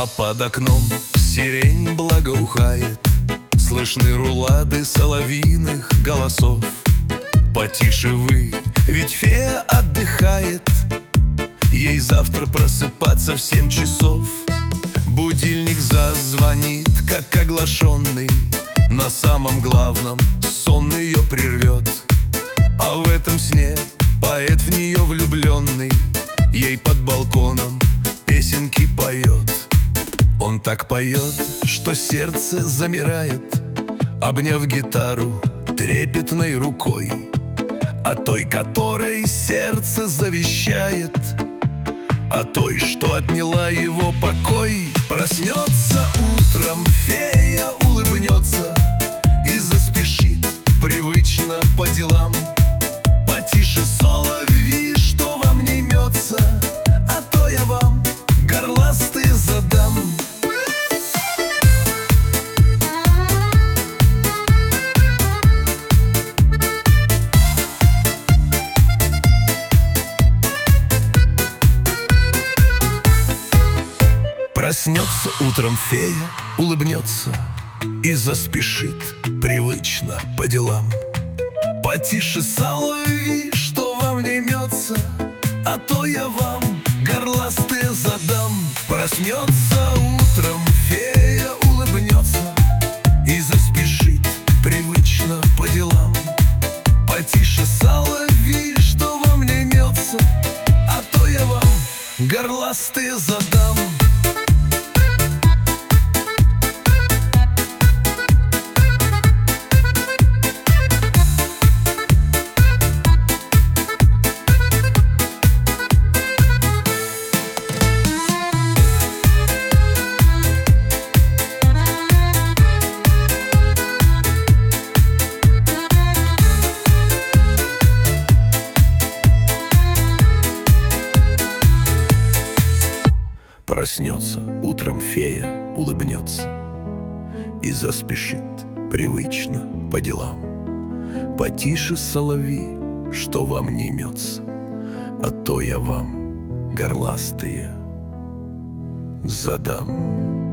А под окном сирень благоухает, слышны рулады соловьиных голосов. Потише вы, ведь фея отдыхает, ей завтра просыпаться в 7 часов. Будильник зазвонит, как оглашенный, на самом главном сон ее прервет. А в этом сне поэт в нее влюбленный ей под балконом песенки поет. Он так поет, что сердце замирает, обняв гитару трепетной рукой. О той, которой сердце завещает, о той, что отняла его покой. Проснется утром фея, улыбнется и заспешит привычно по делам. Потише соловьи, что вам не имется, а то я вам горластые задам. Проснется утром фея, улыбнется и заспешит привычно по делам. Потише соловьи, что вам не имется, а то я вам горластые задам. Проснется утром фея, улыбнется и заспешит привычно по делам. Потише соловьи, что вам не имется, а то я вам горластые задам. Проснется утром фея, улыбнется и заспешит привычно по делам. Потише соловьи, что вам не имется, а то я вам горластые задам.